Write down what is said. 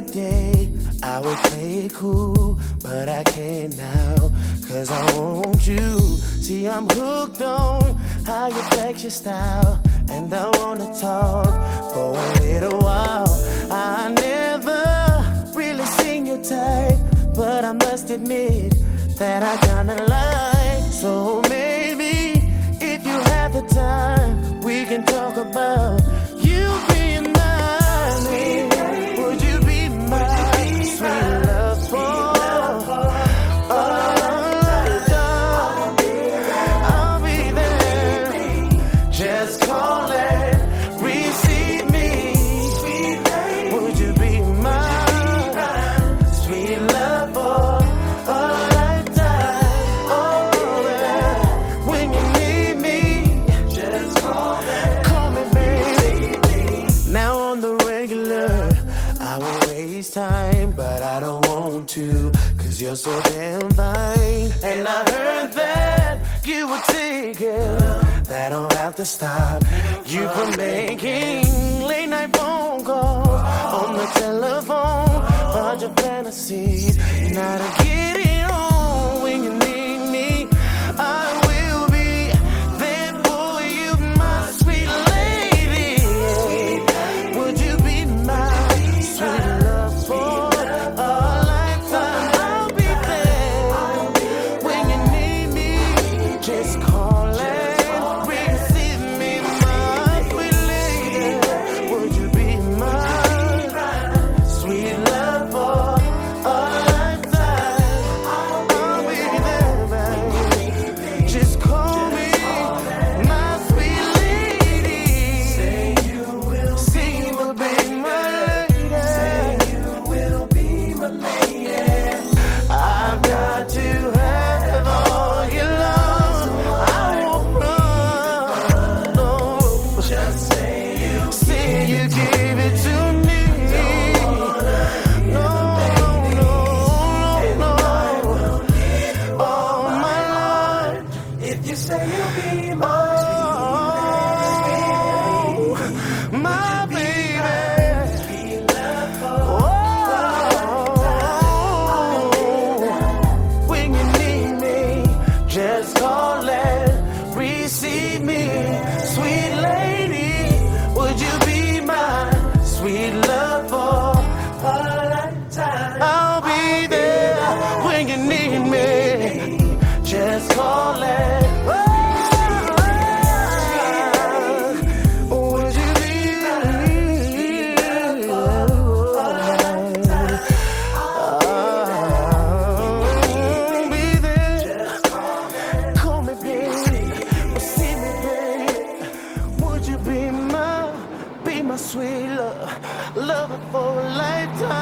day, I would play it cool, but I can't now, 'cause I want you. See, I'm hooked on how you flex your style, and I wanna talk for a little while. I never really seen your type, but I must admit that I kinda like. So maybe if you have the time, we can talk about you being mine. Would you be my sweet love for? I'll be there. Just call it, receive me. Would you be my sweet love for a lifetime? Oh, yeah. When you need me, just call me, baby. Now on the regular, I won't waste time, but I don't want to, 'cause you're so damn fine. And I heard that you were taken, that don't have to stop you from making late night phone calls on the telephone, but your fantasies now to get it on. When you need me, I will be there for you, my sweet lady. Would you be my sweet love for a lifetime? I'll be there when you need me. Just call and receive me, my sweet lady. Would you be my sweet love for a lifetime? I'll be there, baby. Just call me my sweet lady. Say you will be my lady. Say you will be my lady. I've got to have all your love. I won't run. No. Just say you give it to me. No, no, no, no. Oh, my Lord. If you say you'll be my baby. When you need me, just call and receive me, sweet lady. Would you be my sweet love for a lifetime? I'll be there when you need me. Just call and would you be I'll be there. Call me, baby. See me, baby. Would you be my sweet love, lover for a lifetime?